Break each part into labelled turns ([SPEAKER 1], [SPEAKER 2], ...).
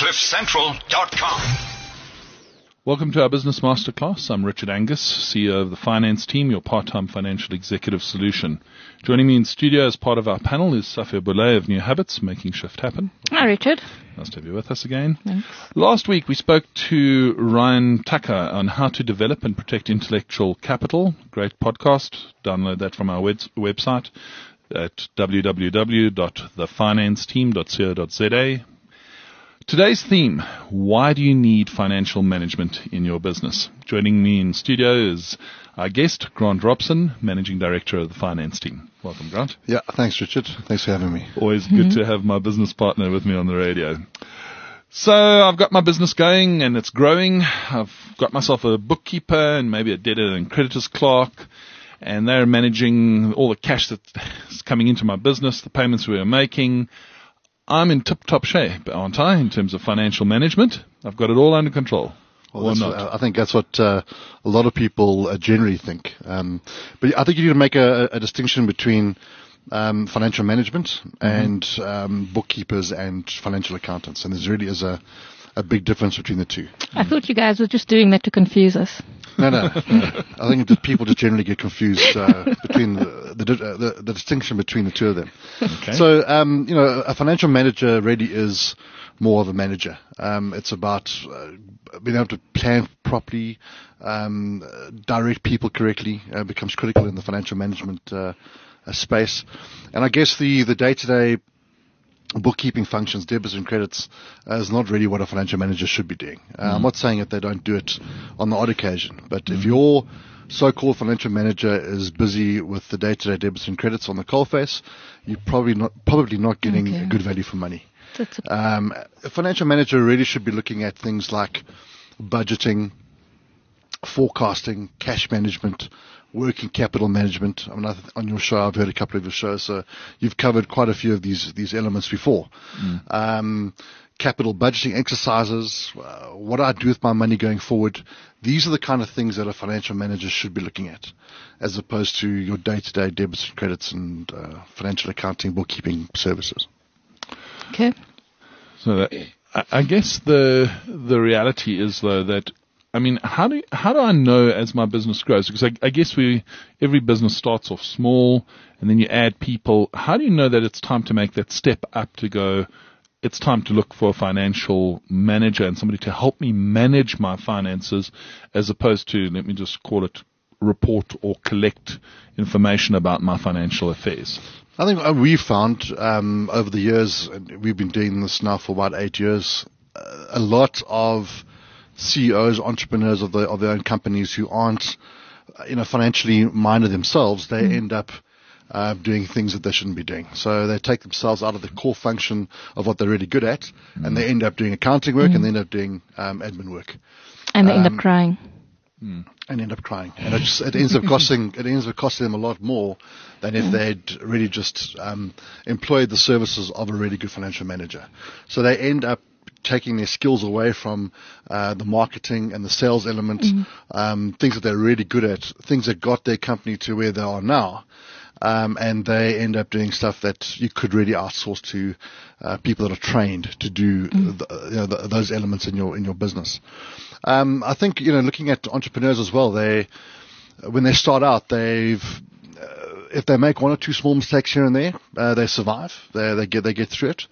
[SPEAKER 1] CliffCentral.com.
[SPEAKER 2] Welcome to our Business Masterclass. I'm Richard Angus, CEO of the Finance Team, your part-time financial executive solution. Joining me in studio as part of our panel is Safia Boulay of New Habits, Making Shift Happen.
[SPEAKER 3] Hi, Richard.
[SPEAKER 2] Nice to have you with us again.
[SPEAKER 3] Thanks.
[SPEAKER 2] Last week we spoke to Ryan Tucker on how to develop and protect intellectual capital. Great podcast. Download that from our website at www.thefinanceteam.co.za. Today's theme, why do you need financial management in your business? Joining me in studio is our guest, Grant Robson, Managing Director of the Finance Team. Welcome, Grant.
[SPEAKER 4] Yeah, thanks, Richard. Thanks for having me.
[SPEAKER 2] Always good to have my business partner with me on the radio. So I've got my business going and it's growing. I've got myself a bookkeeper and maybe a debtor and creditors clerk, and they're managing all the cash that's coming into my business, the payments we are making. I'm in tip-top shape, aren't I, in terms of financial management? I've got it all under control.
[SPEAKER 4] Well, I think that's what a lot of people generally think. But I think you need to make a distinction between financial management and bookkeepers and financial accountants. And there really is a big difference between the two.
[SPEAKER 3] I thought you guys were just doing that to confuse us.
[SPEAKER 4] No. I think that people just generally get confused between the distinction between the two of them.
[SPEAKER 2] Okay.
[SPEAKER 4] So, a financial manager really is more of a manager. It's about being able to plan properly, direct people correctly, becomes critical in the financial management space. And I guess the day-to-day bookkeeping functions, debits and credits, is not really what a financial manager should be doing. I'm not saying that they don't do it on the odd occasion, but if your so-called financial manager is busy with the day-to-day debits and credits on the coalface, you're probably not getting a good value for money. A financial manager really should be looking at things like budgeting, forecasting, cash management, working capital management. I mean, on your show, I've heard a couple of your shows, so you've covered quite a few of these elements before. Capital budgeting exercises, what I do with my money going forward. These are the kind of things that a financial manager should be looking at, as opposed to your day-to-day debits and credits and financial accounting, bookkeeping services.
[SPEAKER 3] Okay.
[SPEAKER 2] So I guess the reality is, though, that I mean, how do I know as my business grows? Because I guess every business starts off small and then you add people. How do you know that it's time to make that step up to go, it's time to look for a financial manager and somebody to help me manage my finances, as opposed to, let me just call it, report or collect information about my financial affairs?
[SPEAKER 4] I think we found over the years, and we've been doing this now for about 8 years, a lot of CEOs, entrepreneurs of their own companies who aren't, financially minded themselves, they end up doing things that they shouldn't be doing. So they take themselves out of the core function of what they're really good at, and they end up doing accounting work, and they end up doing admin work.
[SPEAKER 3] And they end up crying.
[SPEAKER 4] And it ends up costing them a lot more than if they'd really just employed the services of a really good financial manager. So they end up taking their skills away from the marketing and the sales element, things that they're really good at, things that got their company to where they are now, and they end up doing stuff that you could really outsource to people that are trained to do those elements in your business. I think looking at entrepreneurs as well, when they start out, if they make one or two small mistakes here and there, they survive. They get through it.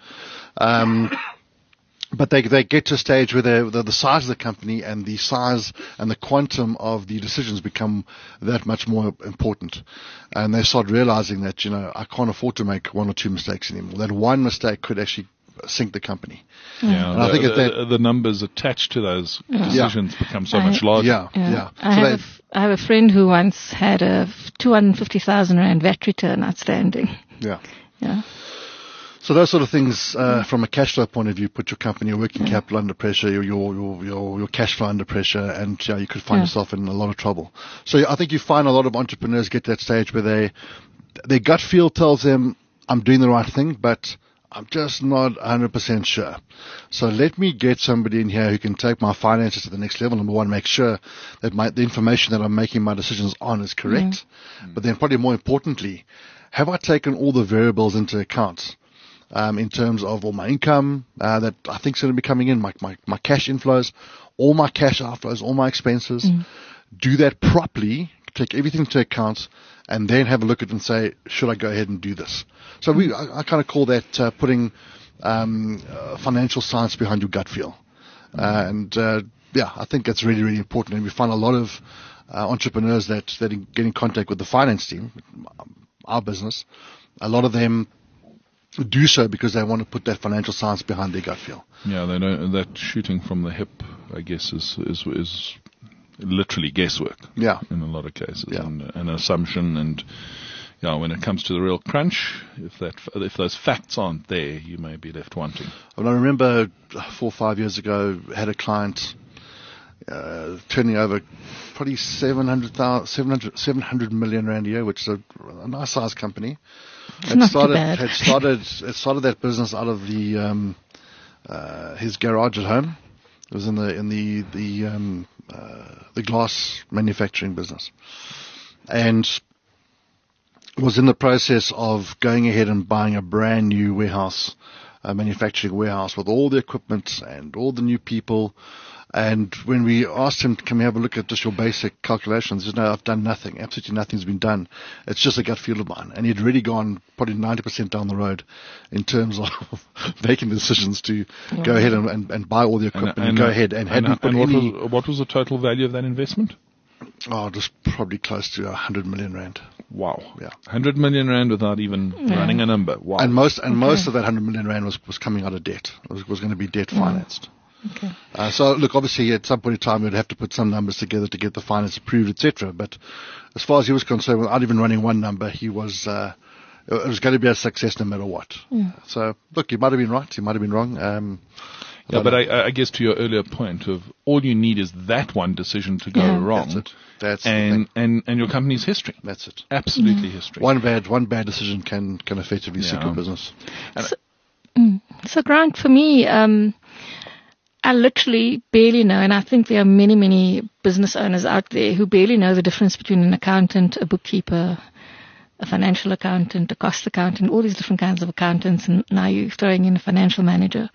[SPEAKER 4] But they get to a stage where the size of the company and the size and the quantum of the decisions become that much more important. And they start realizing that, I can't afford to make one or two mistakes anymore. That one mistake could actually sink the company.
[SPEAKER 2] Yeah,
[SPEAKER 4] and I think
[SPEAKER 2] the numbers attached to those decisions become so much larger.
[SPEAKER 4] Yeah.
[SPEAKER 3] I have a friend who once had a 250,000 Rand VAT return outstanding.
[SPEAKER 4] Yeah.
[SPEAKER 3] Yeah.
[SPEAKER 4] So those sort of things, from a cash flow point of view, put your company, your working capital under pressure, your cash flow under pressure, and you could find yourself in a lot of trouble. So I think you find a lot of entrepreneurs get to that stage where their gut feel tells them, I'm doing the right thing, but I'm just not 100% sure. So let me get somebody in here who can take my finances to the next level. Number one, make sure that the information that I'm making my decisions on is correct. But then probably more importantly, have I taken all the variables into account? in terms of all my income that I think is going to be coming in, my cash inflows, all my cash outflows, all my expenses. Do that properly, take everything into account, and then have a look at it and say, should I go ahead and do this? So I kind of call that putting financial science behind your gut feel. I think that's really, really important. And we find a lot of entrepreneurs that get in contact with the finance team, our business. A lot of them do so because they want to put that financial science behind their gut feel.
[SPEAKER 2] Yeah, they don't. That shooting from the hip, I guess, is literally guesswork.
[SPEAKER 4] Yeah,
[SPEAKER 2] in a lot of cases,
[SPEAKER 4] yeah.
[SPEAKER 2] and an assumption. And when it comes to the real crunch, if those facts aren't there, you may be left wanting.
[SPEAKER 4] Well, I remember 4 or 5 years ago, had a client turning over probably 700 million rand a year, which is a nice sized company.
[SPEAKER 3] It's not too bad.
[SPEAKER 4] It started that business out of the his garage at home. It was in the glass manufacturing business, and was in the process of going ahead and buying a brand new warehouse, a manufacturing warehouse with all the equipment and all the new people. And when we asked him, can we have a look at just your basic calculations? He said, no, I've done nothing. Absolutely nothing's been done. It's just a gut feel of mine. And he'd really gone probably 90% down the road in terms of making decisions to go ahead and buy all the equipment and go ahead and hadn't put any...
[SPEAKER 2] What was the total value of that investment?
[SPEAKER 4] Oh, just probably close to 100 million rand.
[SPEAKER 2] Wow.
[SPEAKER 4] Yeah.
[SPEAKER 2] 100 million rand without even running a number. Wow.
[SPEAKER 4] And most of that 100 million rand was coming out of debt. It was going to be debt financed.
[SPEAKER 3] Okay.
[SPEAKER 4] So look, obviously at some point in time, you'd have to put some numbers together to get the finance approved, etc. But as far as he was concerned, without even running one number, it was going to be a success no matter what. So look, he might have been right, he might have been wrong.
[SPEAKER 2] But I guess to your earlier point of all you need is that one decision to go wrong.
[SPEAKER 4] That's
[SPEAKER 2] it. And your company's history.
[SPEAKER 4] That's it.
[SPEAKER 2] Absolutely history.
[SPEAKER 4] One bad decision can effectively sink your business.
[SPEAKER 3] So Grant, for me, I literally barely know, and I think there are many, many business owners out there who barely know the difference between an accountant, a bookkeeper, a financial accountant, a cost accountant, all these different kinds of accountants, and now you're throwing in a financial manager.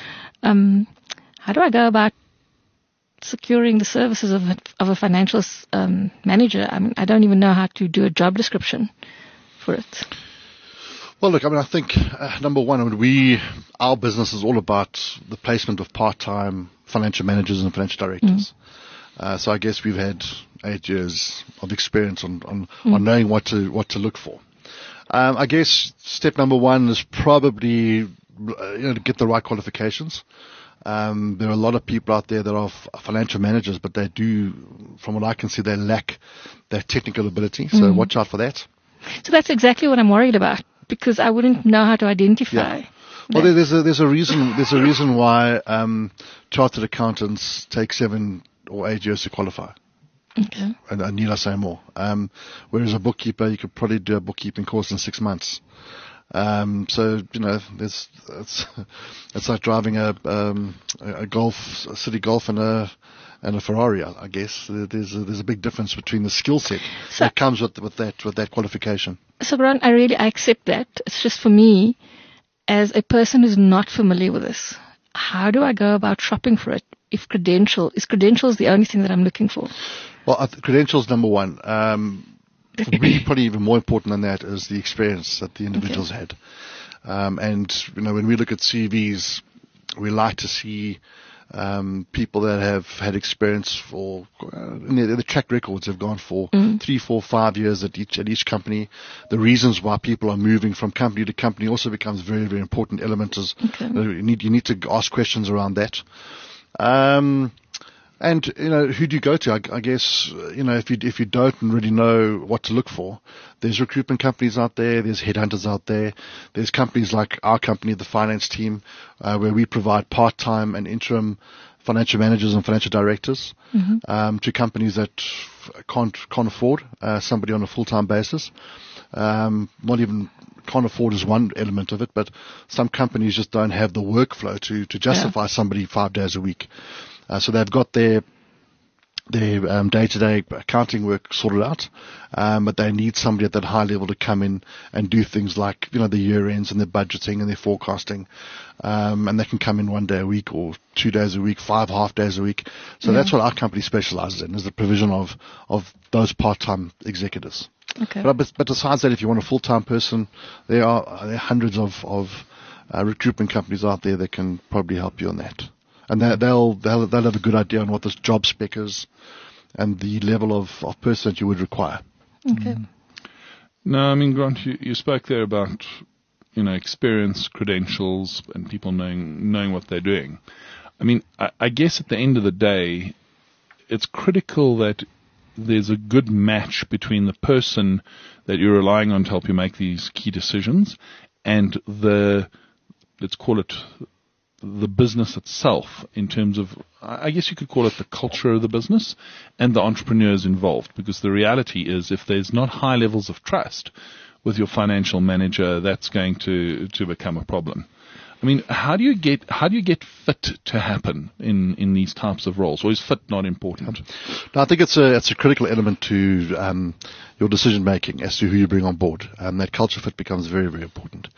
[SPEAKER 3] How do I go about securing the services of a financial manager? I mean, I don't even know how to do a job description for it.
[SPEAKER 4] Well, look, I mean, I think, number one, our business is all about the placement of part-time financial managers and financial directors. So I guess we've had 8 years of experience on knowing what to look for. I guess step number one is probably, to get the right qualifications. There are a lot of people out there that are financial managers, but they do, from what I can see, they lack that technical ability. So watch out for that.
[SPEAKER 3] So that's exactly what I'm worried about, because I wouldn't know how to identify.
[SPEAKER 4] Yeah. Well, there's a reason why chartered accountants take 7 or 8 years to qualify.
[SPEAKER 3] Okay.
[SPEAKER 4] And need I say more? Whereas a bookkeeper, you could probably do a bookkeeping course in 6 months. So it's like driving a city golf and a Ferrari. I guess there's a big difference between the skill set that comes with that qualification. So,
[SPEAKER 3] Grant, I accept that. It's just for me, as a person who's not familiar with this, how do I go about shopping for it? Is credentials the only thing that I'm looking for?
[SPEAKER 4] Well, credentials number one. Really, probably even more important than that is the experience that the individuals had. And when we look at CVs, we like to see people that have had experience for the track records have gone for 3, 4, 5 years at each company. The reasons why people are moving from company to company also becomes very, very important element. You need to ask questions around that. And who do you go to? I guess if you don't really know what to look for, there's recruitment companies out there, there's headhunters out there, there's companies like our company, the finance team, where we provide part-time and interim financial managers and financial directors to companies that can't afford somebody on a full-time basis. Not even can't afford is one element of it, but some companies just don't have the workflow to justify somebody 5 days a week. So they've got their their day-to-day accounting work sorted out, but they need somebody at that high level to come in and do things like, the year ends and their budgeting and their forecasting, and they can come in 1 day a week or 2 days a week, 5 half days a week. So that's what our company specializes in, is the provision of those part-time executives.
[SPEAKER 3] Okay.
[SPEAKER 4] But besides that, if you want a full-time person, there are hundreds of recruitment companies out there that can probably help you on that. And they'll have a good idea on what this job spec is and the level of person that you would require.
[SPEAKER 3] Okay.
[SPEAKER 2] No, I mean, Grant, you spoke there about, experience, credentials, and people knowing what they're doing. I mean, I guess at the end of the day, it's critical that there's a good match between the person that you're relying on to help you make these key decisions and let's call it the business itself, in terms of, I guess you could call it the culture of the business and the entrepreneurs involved. Because the reality is, if there's not high levels of trust with your financial manager, that's going to become a problem. I mean, how do you get fit to happen in these types of roles, or is fit not important?
[SPEAKER 4] No, I think it's a critical element to your decision making as to who you bring on board. That culture fit becomes very, very important.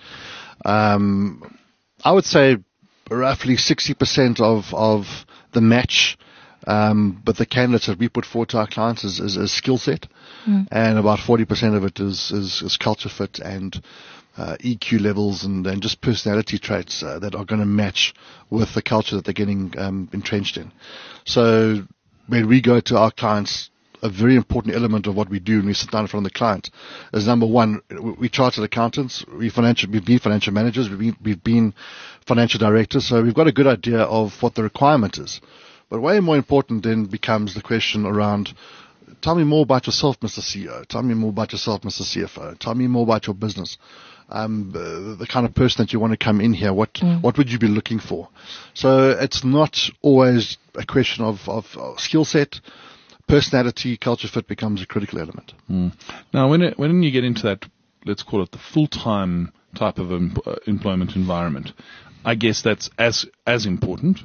[SPEAKER 4] I would say roughly 60% of the match, but the candidates that we put forward to our clients is skill set, and about 40% of it is culture fit and EQ levels and just personality traits that are going to match with the culture that they're getting entrenched in. So when we go to our clients, a very important element of what we do when we sit down in front of the client is, number one, we chartered accountants, we've been financial managers, we've been financial directors, so we've got a good idea of what the requirement is. But way more important then becomes the question around, tell me more about yourself, Mr. CEO. Tell me more about yourself, Mr. CFO. Tell me more about your business. The kind of person that you want to come in here. What would you be looking for? So it's not always a question of skill set. Personality, culture fit becomes a critical element.
[SPEAKER 2] Now, when you get into that, let's call it the full-time type of employment environment, I guess that's as important.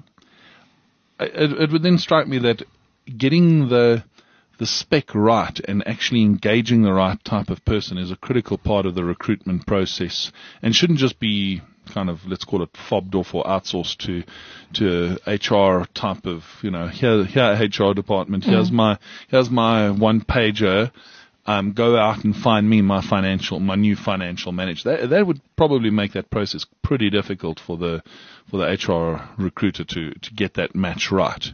[SPEAKER 2] It would then strike me that getting the spec right and actually engaging the right type of person is a critical part of the recruitment process, and shouldn't just be kind of, let's call it, fobbed off or outsourced to HR type of, here HR department, here's my one pager, go out and find me my new financial manager. That would probably make that process pretty difficult for the HR recruiter to get that match right.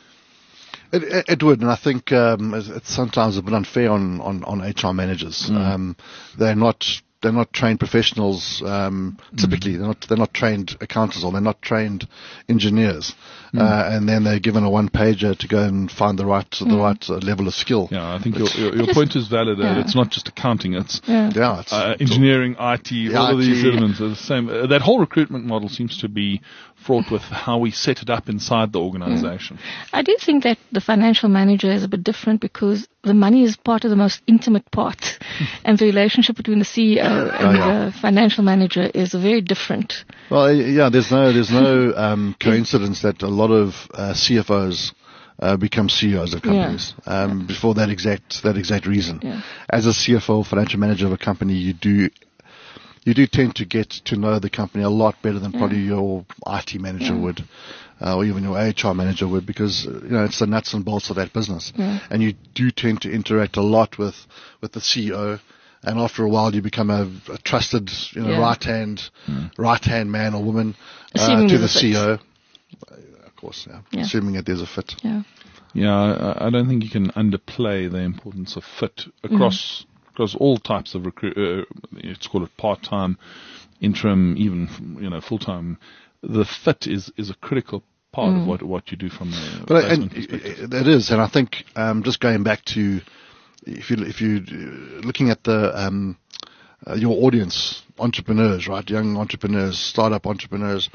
[SPEAKER 4] It would, and I think it's sometimes a bit unfair on HR managers. They're not trained professionals. Typically, they're not trained accountants, or they're not trained engineers. And then they're given a one pager to go and find the right level of skill.
[SPEAKER 2] Yeah, I think your point is valid. It's not just accounting; it's engineering, IT, all of these elements are the same. That whole recruitment model seems to be fraught with how we set it up inside the organization.
[SPEAKER 3] I do think that the financial manager is a bit different, because the money is part of the most intimate part, and the relationship between the CEO and the financial manager is very different.
[SPEAKER 4] Well, there's no coincidence that a lot of CFOs become CEOs of companies before that exact reason. Yeah. As a CFO, financial manager of a company, you do tend to get to know the company a lot better than probably your IT manager would, or even your HR manager would, because it's the nuts and bolts of that business, and you do tend to interact a lot with the CEO. And after a while, you become a trusted, right hand man or woman to the CEO. Of course, assuming that there's a fit.
[SPEAKER 2] Yeah, I don't think you can underplay the importance of fit across all types of let's call it part-time, interim, even full-time. The fit is a critical part of what you do from a placement perspective.
[SPEAKER 4] It is, and I think just going back to, if you're looking at the your audience, entrepreneurs, right? Young entrepreneurs, startup entrepreneurs.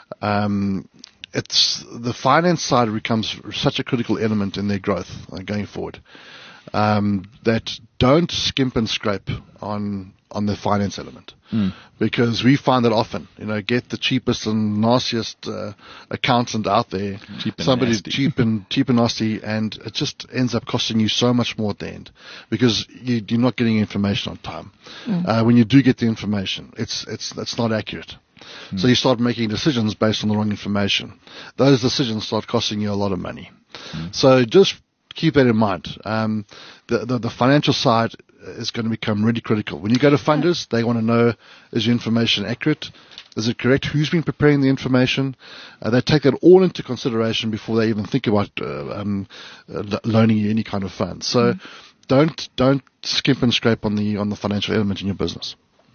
[SPEAKER 4] It's the finance side becomes such a critical element in their growth going forward. That don't skimp and scrape on on the finance element. Because we find that often, get the cheapest and nastiest accountant out there, somebody cheap and nasty, and it just ends up costing you so much more at the end because you're not getting information on time. When you do get the information, it's not accurate. So you start making decisions based on the wrong information. Those decisions start costing you a lot of money. So just keep that in mind. The financial side is going to become really critical. When you go to funders, they want to know, is your information accurate? Is it correct? Who's been preparing the information? They take that all into consideration before they even think about loaning you any kind of funds. So don't skimp and scrape on the financial element in your business.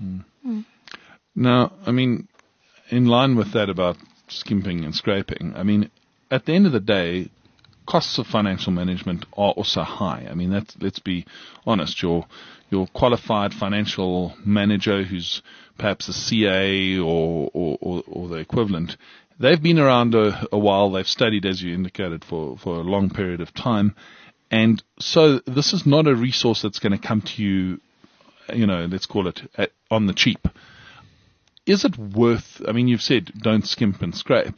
[SPEAKER 2] Now, I mean, in line with that about skimping and scraping, I mean, at the end of the day, costs of financial management are also high. I mean, let's be honest. Your qualified financial manager, who's perhaps a CA or the equivalent, they've been around a while. They've studied, as you indicated, for a long period of time, and so this is not a resource that's going to come to you, let's call it on the cheap. Is it worth? I mean, you've said don't skimp and scrape.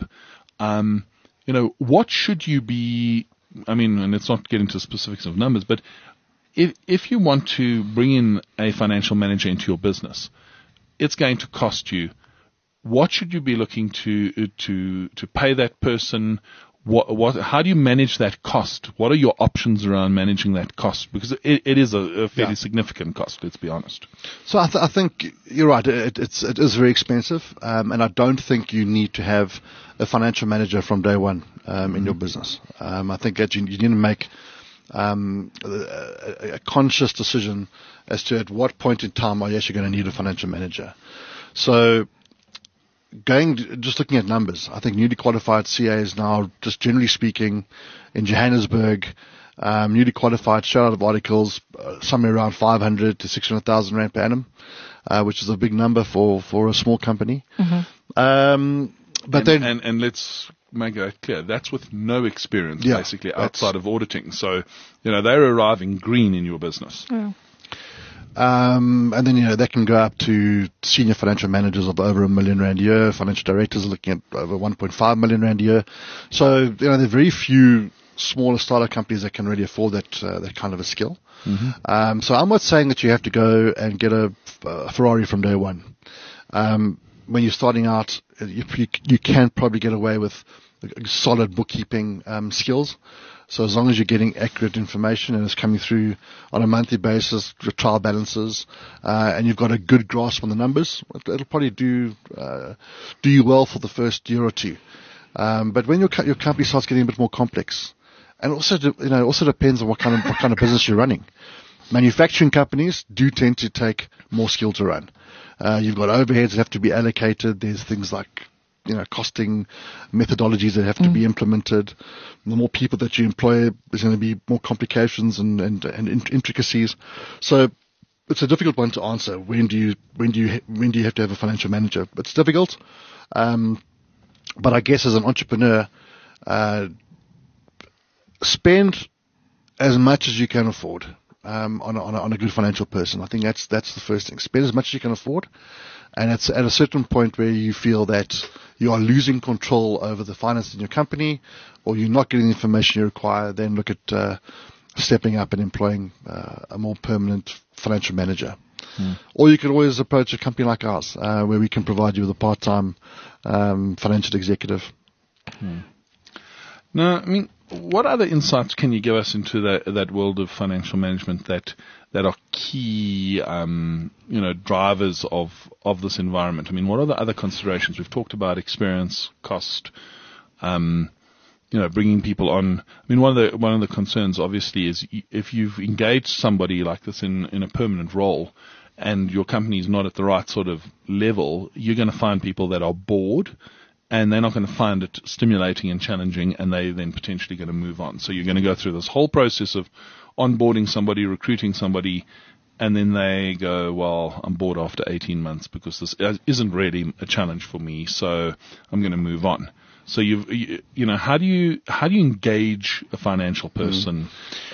[SPEAKER 2] What should you be, I mean, and let's not get into specifics of numbers, but if you want to bring in a financial manager into your business, it's going to cost you. What should you be looking to pay that person? How do you manage that cost? What are your options around managing that cost? Because it is a fairly significant cost, let's be honest.
[SPEAKER 4] So I think you're right. It is very expensive, and I don't think you need to have a financial manager from day one in your business. I think that you need to make a conscious decision as to at what point in time are you actually going to need a financial manager. So just looking at numbers, I think newly qualified CAs now, just generally speaking, in Johannesburg, newly qualified, straight out of articles, somewhere around 500 to 600,000 rand per annum, which is a big number for a small company.
[SPEAKER 2] And let's make it clear, that's with no experience, basically, outside of auditing. So, they're arriving green in your business.
[SPEAKER 3] Yeah.
[SPEAKER 4] And then, that can go up to senior financial managers of over R1 million a year. Financial directors are looking at over 1.5 million rand a year. So, there are very few smaller startup companies that can really afford that kind of a skill. So I'm not saying that you have to go and get a Ferrari from day one. When you're starting out, you can probably get away with solid bookkeeping skills. So as long as you're getting accurate information and it's coming through on a monthly basis, your trial balances, and you've got a good grasp on the numbers, it'll probably do you well for the first year or two. But when your company starts getting a bit more complex, and also depends on what kind of business you're running. Manufacturing companies do tend to take more skill to run. You've got overheads that have to be allocated. There's things like costing methodologies that have to be implemented. The more people that you employ, there's going to be more complications and intricacies. So it's a difficult one to answer. When do you have to have a financial manager? It's difficult. But I guess as an entrepreneur, spend as much as you can afford on a good financial person. I think that's the first thing. Spend as much as you can afford, and it's at a certain point where you feel that you are losing control over the finances in your company, or you're not getting the information you require. Then look at stepping up and employing a more permanent financial manager. Or you could always approach a company like ours, where we can provide you with a part-time financial executive.
[SPEAKER 2] Now, I mean, what other insights can you give us into that world of financial management that are key, drivers of this environment? I mean, what are the other considerations? We've talked about experience, cost, bringing people on. I mean, one of the concerns, obviously, is if you've engaged somebody like this in a permanent role, and your company is not at the right sort of level, you're going to find people that are bored, and they're not going to find it stimulating and challenging, and they're then potentially going to move on. So you're going to go through this whole process of onboarding somebody, recruiting somebody, and then they go, well, I'm bored after 18 months because this isn't really a challenge for me, so I'm going to move on. So how do you engage a financial person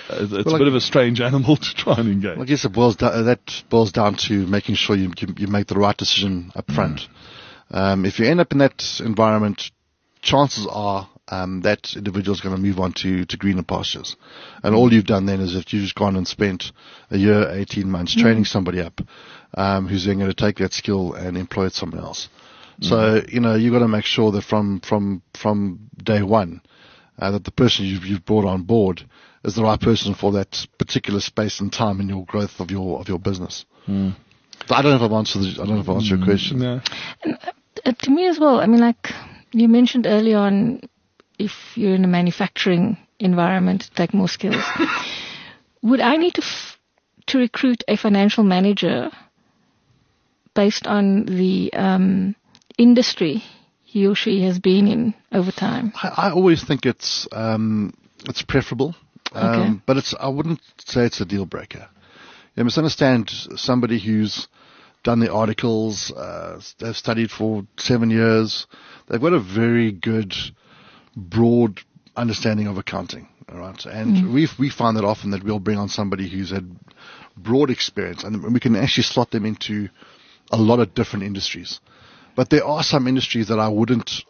[SPEAKER 2] it's a bit of a strange animal to try and engage.
[SPEAKER 4] I guess it boils down to making sure you make the right decision up front. If you end up in that environment, chances are that individual is going to move on to greener pastures. And all you've done then is if you've just gone and spent a year, 18 months training somebody up, who's then going to take that skill and employ it somewhere else. So, you've got to make sure that from day one, that the person you've brought on board is the right person for that particular space and time in your growth of your business. So I don't know if I've answered your question.
[SPEAKER 2] No.
[SPEAKER 3] And, to me as well, I mean, like you mentioned early on, if you're in a manufacturing environment, take more skills. Would I need to recruit a financial manager based on the industry he or she has been in over time?
[SPEAKER 4] I always think it's preferable,
[SPEAKER 3] Okay.
[SPEAKER 4] but I wouldn't say it's a deal breaker. You must understand somebody who's done the articles, they've studied for 7 years, they've got a very good, broad understanding of accounting. All right, and we find that often that we'll bring on somebody who's had broad experience, and we can actually slot them into a lot of different industries. But there are some industries that I wouldn't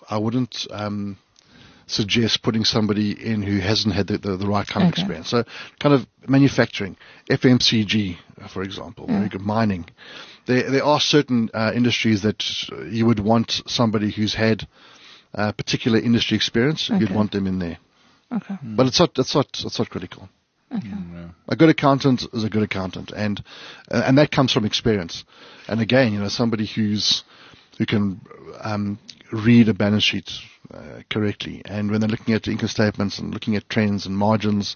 [SPEAKER 4] suggest putting somebody in who hasn't had the right kind of experience. So kind of manufacturing, FMCG, for example, very good, mining. There are certain industries that you would want somebody who's had particular industry experience. You'd want them in there.
[SPEAKER 3] Okay.
[SPEAKER 4] But it's not critical.
[SPEAKER 3] Okay.
[SPEAKER 4] A good accountant is a good accountant, and that comes from experience. And again, somebody who can read a balance sheet correctly, and when they're looking at income statements and looking at trends and margins,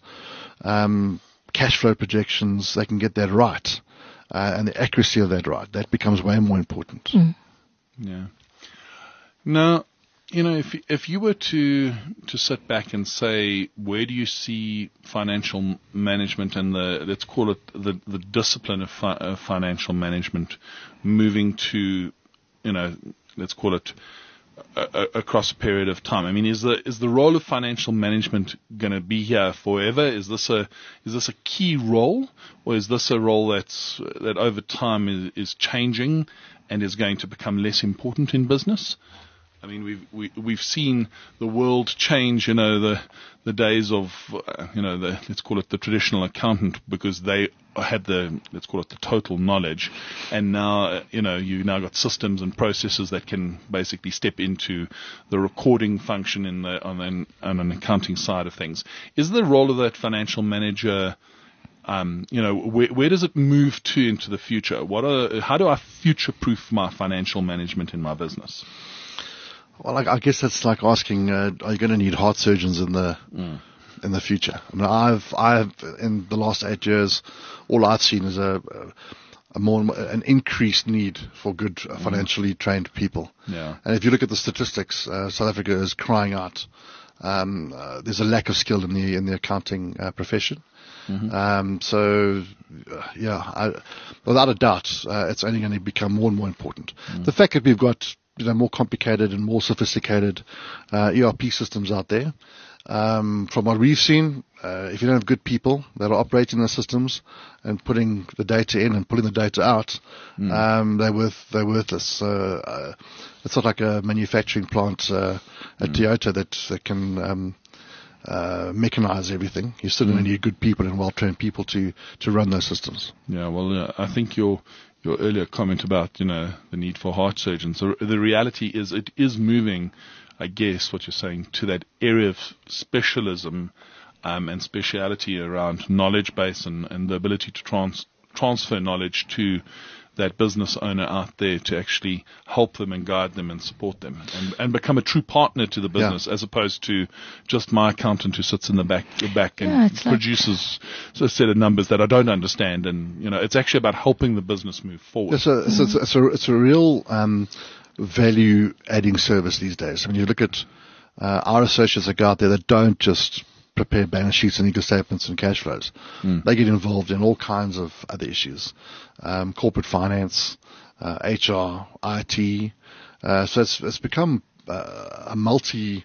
[SPEAKER 4] cash flow projections, they can get that right, and the accuracy of that right. That becomes way more important.
[SPEAKER 2] Yeah. Now, if you were to sit back and say, where do you see financial management and let's call it the discipline of financial management moving to, let's call it across a period of time? I mean, is the role of financial management going to be here forever? Is this a key role, or is this a role that over time is changing and is going to become less important in business? I mean, we've seen the world change. The days of let's call it the traditional accountant, because they had let's call it the total knowledge, and now you've now got systems and processes that can basically step into the recording function on an accounting side of things. Is the role of that financial manager? Where does it move to into the future? How do I future-proof my financial management in my business?
[SPEAKER 4] Well, I guess that's like asking, are you going to need heart surgeons in the future? I mean, I've in the last 8 years, all I've seen is an increased need for good financially trained people.
[SPEAKER 2] Yeah.
[SPEAKER 4] And if you look at the statistics, South Africa is crying out. There's a lack of skill in the accounting profession. So, without a doubt, it's only going to become more and more important. The fact that we've got more complicated and more sophisticated ERP systems out there. From what we've seen, if you don't have good people that are operating the systems and putting the data in and pulling the data out, they're worthless. It's not like a manufacturing plant at Toyota that can mechanize everything. You still need good people and well-trained people to run those systems.
[SPEAKER 2] Yeah, well, I think your earlier comment about the need for heart surgeons. The reality is it is moving, I guess, what you're saying, to that area of specialism and speciality around knowledge base and the ability to transfer knowledge to that business owner out there to actually help them and guide them and support them and become a true partner to the business, as opposed to just my accountant who sits in the back and produces a set of numbers that I don't understand. And, it's actually about helping the business move forward.
[SPEAKER 4] So it's a real value adding service these days. I mean, you look at our associates that go out there that don't just prepare balance sheets and income statements and cash flows. They get involved in all kinds of other issues, corporate finance, HR, IT. So it's become a multi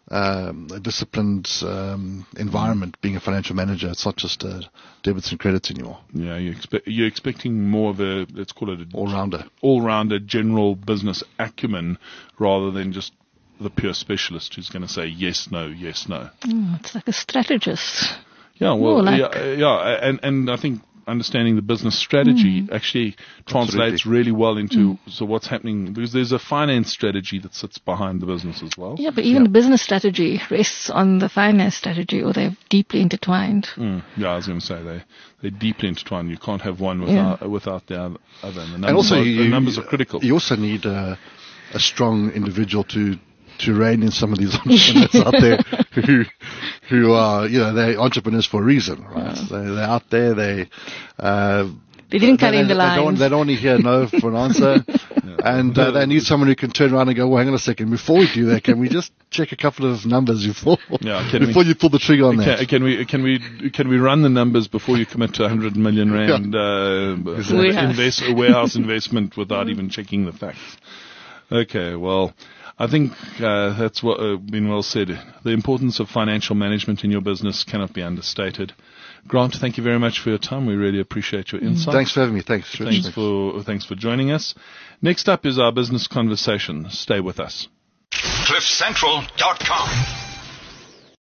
[SPEAKER 4] a disciplined environment being a financial manager. It's not just debits and credits anymore.
[SPEAKER 2] Yeah, you're expecting more of a, let's call it an all-rounder general business acumen rather than just the pure specialist who's going to say yes, no, yes, no.
[SPEAKER 3] It's like a strategist.
[SPEAKER 2] Yeah, well, and I think understanding the business strategy actually translates really well into so what's happening, because there's a finance strategy that sits behind the business as well.
[SPEAKER 3] Yeah, but even the business strategy rests on the finance strategy, or they're deeply intertwined.
[SPEAKER 2] Yeah, I was going to say they're deeply intertwined. You can't have one without the other. And
[SPEAKER 4] also,
[SPEAKER 2] the numbers are critical.
[SPEAKER 4] You also need a strong individual to rein in some of these entrepreneurs out there who are, they're entrepreneurs for a reason, right? They're out there, they
[SPEAKER 3] didn't cut in the lines.
[SPEAKER 4] They don't want to hear no for an answer. And they need someone who can turn around and go, well, hang on a second, before we do that, can we just check a couple of numbers before you pull the trigger on that?
[SPEAKER 2] Can we run the numbers before you commit to 100 million rand warehouse investment without even checking the facts? Okay, well, I think that's what been well said. The importance of financial management in your business cannot be understated. Grant, thank you very much for your time. We really appreciate your insight.
[SPEAKER 4] Thanks for having me. Thanks
[SPEAKER 2] for joining us. Next up is our business conversation. Stay with us.
[SPEAKER 1] CliffCentral.com